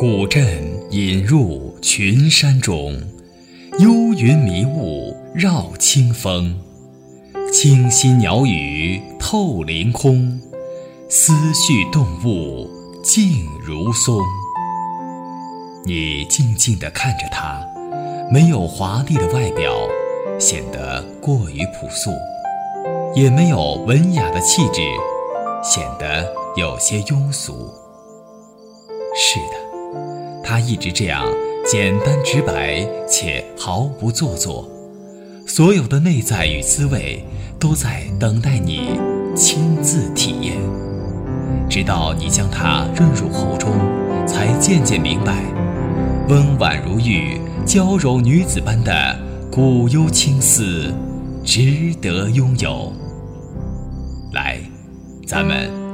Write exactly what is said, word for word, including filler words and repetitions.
古镇引入群山中，幽云迷雾绕清风。清新鸟语透凌空，思绪动物静如松。你静静地看着它，没有华丽的外表，显得过于朴素，也没有文雅的气质，显得有些庸俗。是的，它一直这样简单直白且毫不做作，所有的内在与滋味都在等待你亲自体验，直到你将它润入喉中，才渐渐明白，温婉如玉、娇柔女子般的古幽青丝值得拥有。来，咱们